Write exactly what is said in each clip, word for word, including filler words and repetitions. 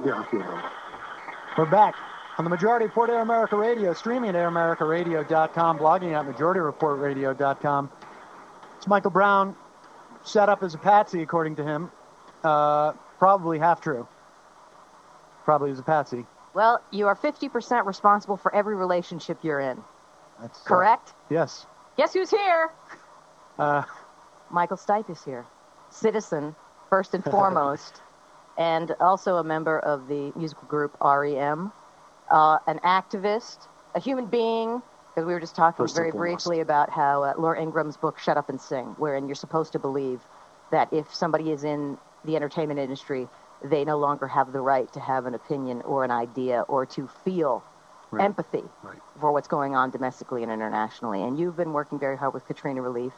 Yeah, I feel better. We're back on the Majority Report Air America Radio, streaming at air america radio dot com, blogging at majority report radio dot com. It's Michael Brown, set up as a patsy, according to him. Uh, probably half true. Probably as a patsy. Well, you are fifty percent responsible for every relationship you're in. That's uh, correct? Yes. Guess who's here? Uh, Michael Stipe is here. Citizen, first and foremost, and also a member of the musical group R E M, uh, an activist, a human being, because we were just talking First very and foremost. briefly about how uh, Laura Ingram's book, Shut Up and Sing, wherein you're supposed to believe that if somebody is in the entertainment industry, they no longer have the right to have an opinion or an idea or to feel Right. empathy Right. for what's going on domestically and internationally. And you've been working very hard with Katrina relief.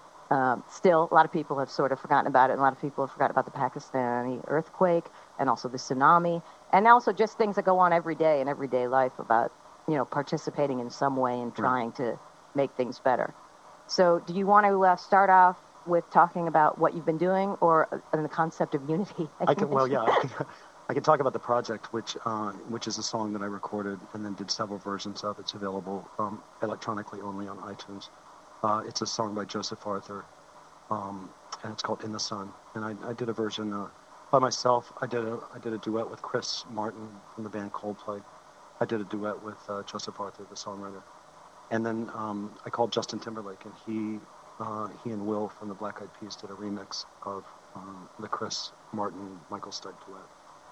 Um, still, a lot of people have sort of forgotten about it, and a lot of people have forgotten about the Pakistani earthquake and also the tsunami, and also just things that go on every day in everyday life about, you know, participating in some way and trying right. to make things better. So do you want to uh, start off with talking about what you've been doing, or uh, the concept of unity? I can, well, yeah, I can, I can talk about the project, which uh, which is a song that I recorded and then did several versions of. It's available um, electronically only on iTunes. Uh, it's a song by Joseph Arthur, um, and it's called In the Sun. And I, I did a version uh, by myself. I did a I did a duet with Chris Martin from the band Coldplay. I did a duet with uh, Joseph Arthur, the songwriter. And then um, I called Justin Timberlake, and he uh, he and Will from the Black Eyed Peas did a remix of um, the Chris Martin Michael Stipe duet.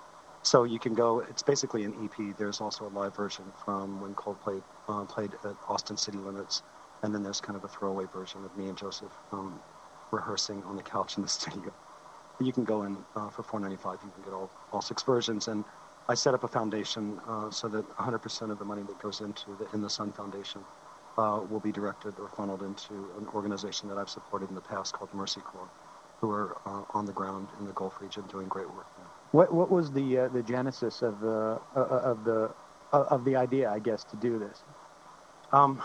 So you can go. It's basically an E P. There's also a live version from when Coldplay uh, played at Austin City Limits. And then there's kind of a throwaway version of me and Joseph um, rehearsing on the couch in the studio. You can go in uh, for four ninety-five. You can get all, all six versions. And I set up a foundation uh, so that one hundred percent of the money that goes into the In the Sun Foundation uh, will be directed or funneled into an organization that I've supported in the past called Mercy Corps, who are uh, on the ground in the Gulf region doing great work there. What what was the uh, the genesis of the uh, of the uh, of the idea, I guess, to do this? Um.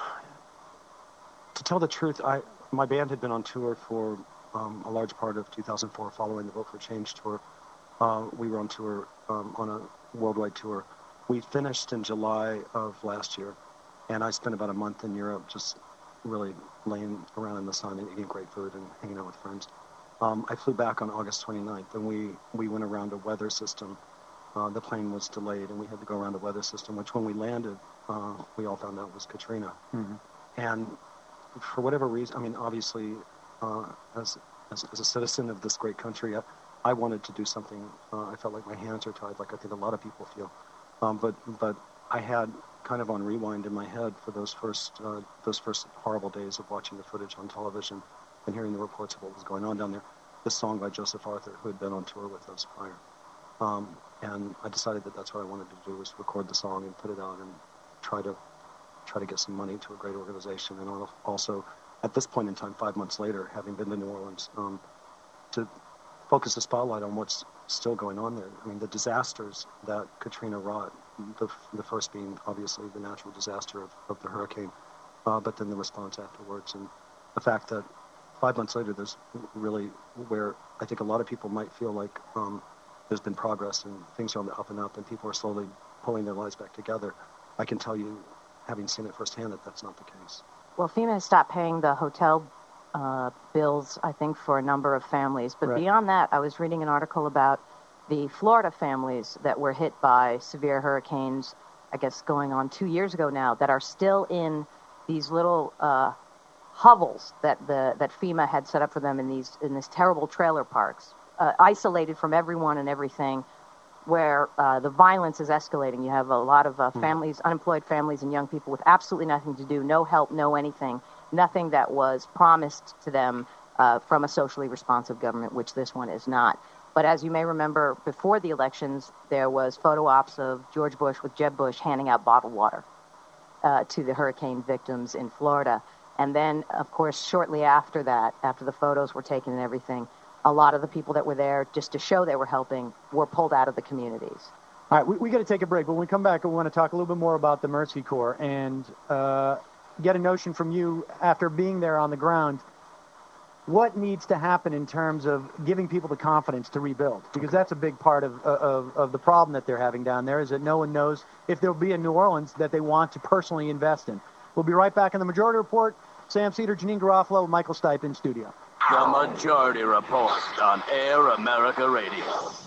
To tell the truth, I my band had been on tour for um, a large part of two thousand four, following the Vote for Change tour. Uh, we were on tour, um, on a worldwide tour. We finished in July of last year, and I spent about a month in Europe just really laying around in the sun and eating great food and hanging out with friends. Um, I flew back on August twenty-ninth, and we, we went around a weather system. Uh, the plane was delayed, and we had to go around a weather system, which when we landed, uh, we all found out was Katrina. Mm-hmm. And for whatever reason, I mean, obviously, uh, as, as as a citizen of this great country, I, I wanted to do something. Uh, I felt like my hands are tied, like I think a lot of people feel. Um, but but I had kind of on rewind in my head for those first uh, those first horrible days of watching the footage on television and hearing the reports of what was going on down there. This song by Joseph Arthur, who had been on tour with us prior, um, and I decided that that's what I wanted to do, was record the song and put it out and try to. try to get some money to a great organization, and also, at this point in time, five months later, having been to New Orleans, um, to focus the spotlight on what's still going on there. I mean, the disasters that Katrina wrought, the, the first being, obviously, the natural disaster of, of the hurricane, uh, but then the response afterwards, and the fact that five months later, there's really where I think a lot of people might feel like um, there's been progress and things are on the up and up, and people are slowly pulling their lives back together. I can tell you, having seen it firsthand, that that's not the case. Well, FEMA has stopped paying the hotel uh, bills, I think, for a number of families. But right. beyond that, I was reading an article about the Florida families that were hit by severe hurricanes, I guess going on two years ago now, that are still in these little uh, hovels that the that FEMA had set up for them in these in these terrible trailer parks, uh, isolated from everyone and everything, where uh, the violence is escalating. You have a lot of uh, families, mm. unemployed families and young people with absolutely nothing to do, no help, no anything, nothing that was promised to them uh, from a socially responsive government, which this one is not. But as you may remember, before the elections, there was photo ops of George Bush with Jeb Bush handing out bottled water uh, to the hurricane victims in Florida. And then, of course, shortly after that, after the photos were taken and everything, a lot of the people that were there just to show they were helping were pulled out of the communities. All right, we, we got to take a break. But when we come back, we want to talk a little bit more about the Mercy Corps and uh, get a notion from you after being there on the ground. what needs to happen in terms of giving people the confidence to rebuild? Because that's a big part of, of, of the problem that they're having down there, is that no one knows if there'll be a New Orleans that they want to personally invest in. We'll be right back in the Majority Report. Sam Cedar, Janine Garofalo, Michael Stipe in studio. The Majority Report on Air America Radio.